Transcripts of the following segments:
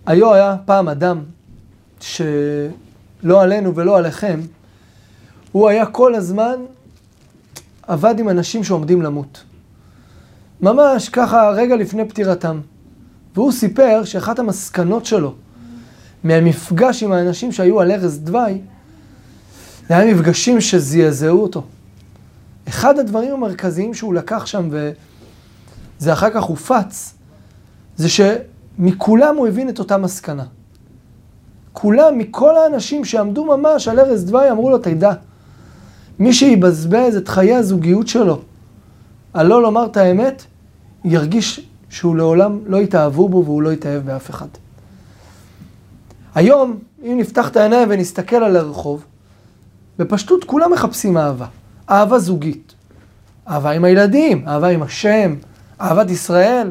היה פעם אדם שלא עלינו ולא עליכם, הוא היה כל הזמן עבד עם אנשים שעומדים למות. ממש ככה רגע לפני פטירתם. והוא סיפר שאחת המסקנות שלו מהמפגש עם האנשים שהיו על ערש דווי, זה היה מפגשים שזעזעו אותו. אחד הדברים המרכזיים שהוא לקח שם, וזה אחר כך הופץ, זה שמכולם הוא הבין את אותה מסקנה. כולם, מכל האנשים שעמדו ממש על ערש דווי, אמרו לו, תדע, מי שיבזבז את חיי הזוגיות שלו, על לא לומר את האמת, ירגיש שהוא לעולם לא יתאהבו בו והוא לא יתאהב באף אחד. היום, אם נפתח את העיניים ונסתכל על הרחוב, בפשטות כולם מחפשים אהבה. אהבה זוגית. אהבה עם הילדים, אהבה עם השם, אהבת ישראל.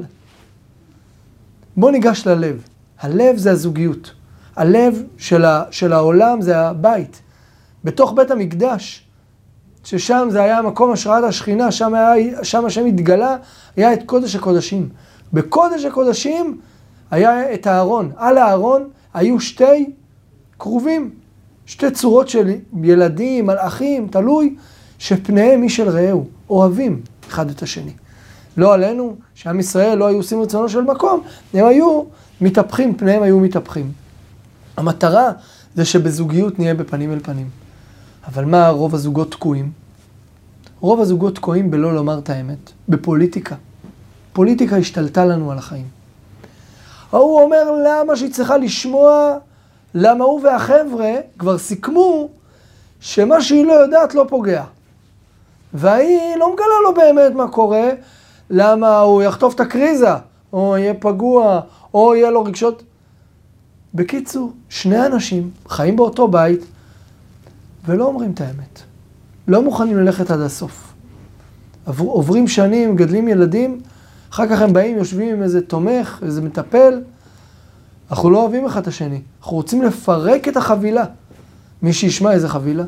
בוא ניגש ללב. הלב זה הזוגיות. הלב של העולם זה הבית. בתוך בית המקדש, ששם זה היה מקום השראת השכינה, שם השם התגלה, היה את קודש הקודשים. בקודש הקודשים היה את הארון. על הארון היו שתי קרובים, שתי צורות של ילדים, מלאכים, תלוי, שפניהם מי של רעהו, אוהבים אחד את השני. לא עלינו, שעם ישראל לא היו עושים רצונו של מקום, הם היו מתהפכים, פניהם היו מתהפכים. המטרה זה שבזוגיות נהיה בפנים אל פנים. אבל מה רוב הזוגות תקועים? רוב הזוגות תקועים בלא לומר את האמת, בפוליטיקה. פוליטיקה השתלטה לנו על החיים. הוא אומר למה שהיא צריכה לשמוע, למה הוא והחבר'ה כבר סיכמו שמה שהיא לא יודעת לא פוגע. והיא לא מגלה לו באמת מה קורה, למה הוא יחטוף את הקריזה, או יהיה פגוע, או יהיה לו רגשות. בקיצור, שני אנשים חיים באותו בית, ולא אומרים את האמת. לא מוכנים ללכת עד הסוף. עוברים שנים, גדלים ילדים, אחר כך הם באים, יושבים עם איזה תומך, איזה מטפל. אנחנו לא אוהבים אחד את השני. אנחנו רוצים לפרק את החבילה. מי שישמע איזה חבילה.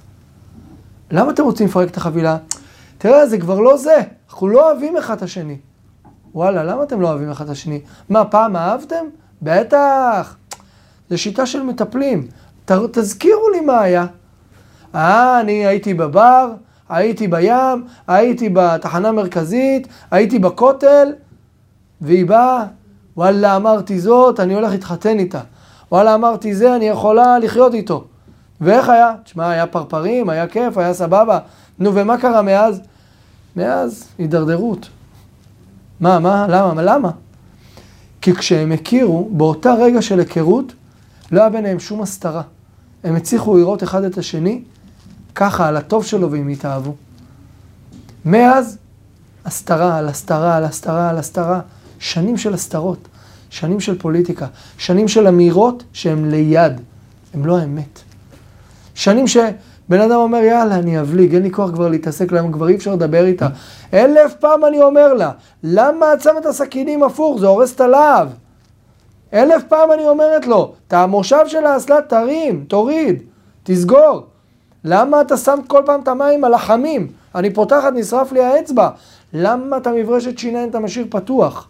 למה אתם רוצים לפרק את החבילה? תראה, זה כבר לא זה. אנחנו לא אוהבים אחד את השני. וואלה, למה אתם לא אוהבים אחד את השני? מה, פעם אהבתם? בטח. זה שיטה של מטפלים. תזכירו לי מה היה. אני הייתי בבר, הייתי בים, הייתי בתחנה מרכזית, הייתי בכותל, והיא באה, וואלה אמרתי זאת, אני הולך להתחתן איתה. וואלה אמרתי זה, אני יכולה לחיות איתו. ואיך היה? תשמע, היה פרפרים, היה כיף, היה סבבה. נו, ומה קרה מאז? מאז הידרדרות. מה? למה? כי כשהם הכירו, באותה רגע של היכרות, לא היה ביניהם שום הסתרה. הם הצליחו לראות אחד את השני, ככה על הטוב שלו והם התאהבו. מאז, הסתרה, על הסתרה, על הסתרה, על הסתרה. שנים של הסתרות, שנים של פוליטיקה, שנים של אמירות שהן ליד, הן לא האמת. שנים שבן אדם אומר, יאללה, אני אבליג, אין לי כוח כבר להתעסק, למה כבר אי אפשר לדבר איתה. 1000 פעם אני אומר לה, למה את שמה את הסכינים הפוך? זה הורס את הלהב. 1000 פעם אני אומרת לו, את המושב של האסלה תרים, תוריד, תסגור. למה אתה שם כל פעם את המים על החמים? אני פותחת, נשרף לי האצבע. למה אתה מברשת שיניים, אתה משאיר פתוח?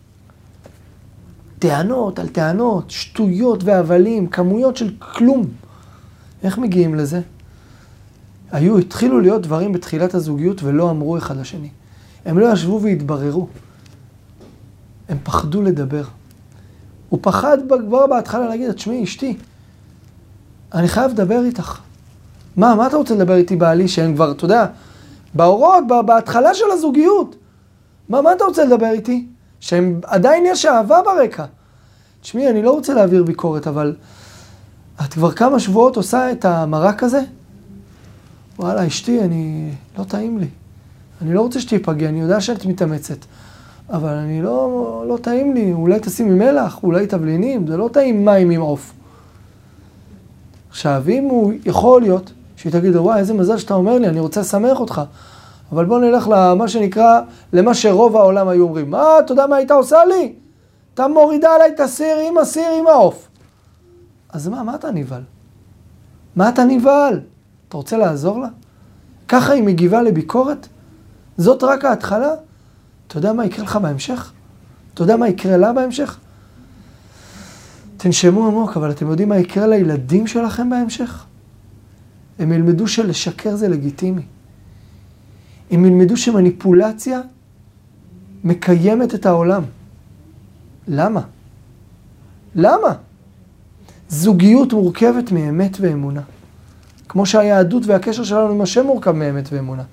טענות על טענות, שטויות והבלים, כמויות של כלום. איך מגיעים לזה? התחילו להיות דברים בתחילת הזוגיות ולא אמרו אחד לשני. הם לא ישבו והתבררו. הם פחדו לדבר. הוא פחד כבר בהתחלה להגיד, תשמעי, אשתי, אני חייב לדבר איתך. מה אתה רוצה לדבר איתי בעלי שהם כבר, אתה יודע, באורות, בהתחלה של הזוגיות. מה אתה רוצה לדבר איתי? שהם עדיין יש אהבה ברקע. תשמעי, אני לא רוצה להעביר ביקורת, אבל את כבר כמה שבועות עושה את המרק הזה? וואלה, אשתי, לא טעים לי. אני לא רוצה שתיפגע, אני יודע שאת מתאמצת. אבל אני לא טעים לי, אולי תשימי מלח, אולי תבלינים, זה לא טעים מים עם עוף. עכשיו, אם הוא יכול להיות, שהיא תגיד, וואי, איזה מזל שאתה אומר לי, אני רוצה לשמח אותך. אבל בוא נלך למה שנקרא, למה שרוב העולם היו אומרים. מה, אתה יודע מה הייתה עושה לי? אתה מורידה עליי את הסיר עם העוף. אז מה אתה נבהל? מה אתה נבהל? אתה רוצה לעזור לה? ככה היא מגיבה לביקורת? זאת רק ההתחלה? אתה יודע מה יקרה לך בהמשך? אתה יודע מה יקרה לה בהמשך? תנשמו עמוק, אבל אתם יודעים מה יקרה לילדים שלכם בהמשך? הם ילמדו שלשקר זה לגיטימי. הם ילמדו שמניפולציה מקיימת את העולם. למה? למה? זוגיות מורכבת מאמת ואמונה. כמו שהיהדות והקשר שלנו עם השם מורכב מאמת ואמונה.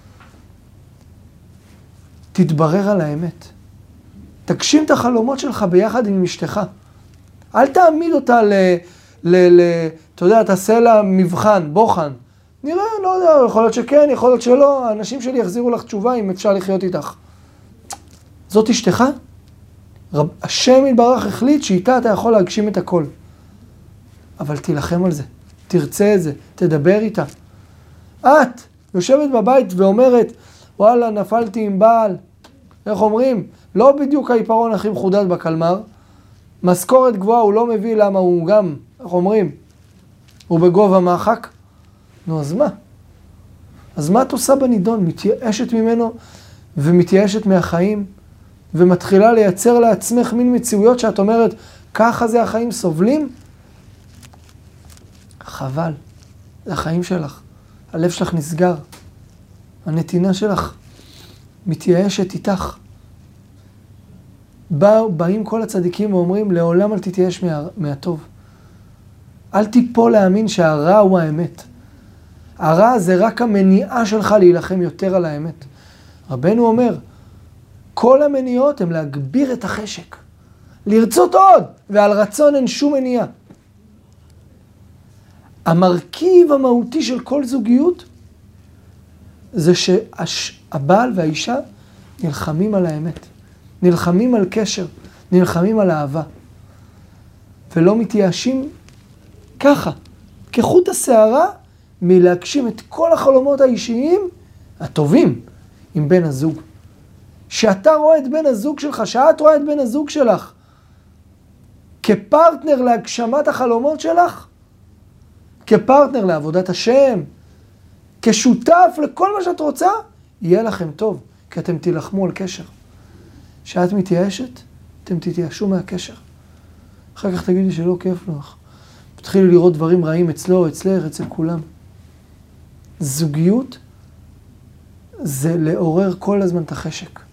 תתברר על האמת. תגשים את החלומות שלך ביחד עם אשתך. אל תעמיד אותה אתה יודע, תעשה לה מבחן, בוחן. נראה, לא יודע, יכול להיות שכן, יכול להיות שלא. האנשים שלי יחזירו לך תשובה אם אפשר לחיות איתך. זאת אשתך? השם יתברך החליט שאיתה אתה יכול להגשים את הכל. אבל תילחם על זה. תרצה את זה. תדבר איתה. את יושבת בבית ואומרת, וואלה, נפלתי עם בעל. איך אומרים? לא בדיוק העיפרון הכי מחודד בקלמר. משכורת גבוהה הוא לא מביא, למה הוא גם, איך אומרים? הוא בגובה מחק. נו, אז מה? אז מה את עושה בנידון? מתייאשת ממנו ומתייאשת מהחיים ומתחילה לייצר לעצמך מין מציאויות שאת אומרת, ככה זה החיים סובלים? חבל. זה החיים שלך. הלב שלך נסגר. הנתינה שלך מתייאשת איתך. באים כל הצדיקים ואומרים, לעולם אל תתייאש מהטוב. אל תיפול להאמין שהרע הוא האמת. הרע זה רק המניעה שלך להילחם יותר על האמת. רבנו אומר, כל המניעות הם להגביר את החשק. לרצות עוד, ועל רצון אין שום מניעה. המרכיב המהותי של כל זוגיות, זה שהבעל והאישה נלחמים על האמת. נלחמים על קשר, נלחמים על אהבה. ולא מתייאשים ככה, כחוט השערה, מלהגשים את כל החלומות האישיים הטובים עם בן הזוג. שאתה רואה את בן הזוג שלך, שאת רואה את בן הזוג שלך, כפרטנר להגשמת החלומות שלך, כפרטנר לעבודת השם, כשותף לכל מה שאת רוצה, יהיה לכם טוב, כי אתם תילחמו על קשר. שאת מתייאשת, אתם תתייאשו מהקשר. אחר כך תגידי שלא כיף לך. תתחילי לראות דברים רעים אצלו, אצלך, אצל כולם. זוגיות זה לעורר כל הזמן את החשק.